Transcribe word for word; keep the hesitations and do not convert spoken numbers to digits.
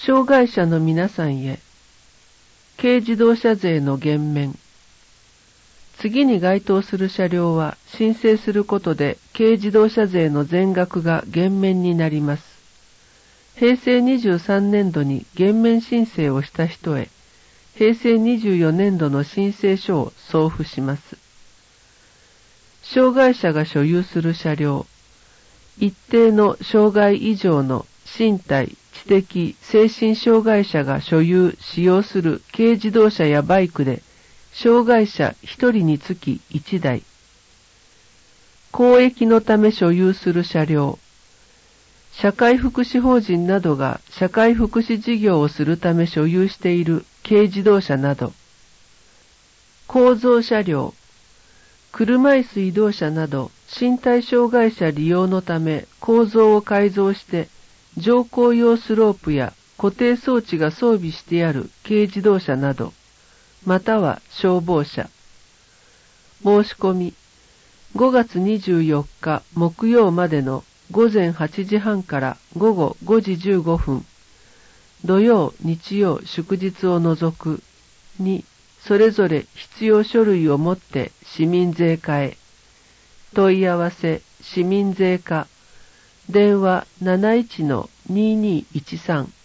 障害者の皆さんへ、軽自動車税の減免。次に該当する車両は申請することで軽自動車税の全額が減免になります。平成にじゅうさんねんどに減免申請をした人へ、平成にじゅうよねんどの申請書を送付します。障害者が所有する車両、一定の障害以上の身体、知的、精神障害者が所有、使用する軽自動車やバイクで、障害者一人につき一台。公益のため所有する車両。社会福祉法人などが社会福祉事業をするため所有している軽自動車など。構造車両。車椅子移動車など身体障害者利用のため構造を改造して乗降用スロープや固定装置が装備してある軽自動車など、または消防車。申し込み、ごがつにじゅうよっか木曜までのごぜんはちじはんからごごごじじゅうごふん、土曜、日曜、祝日を除くに、それぞれ必要書類を持って市民税課へ。問い合わせ、市民税課、電話 なないちのにーにーいちさん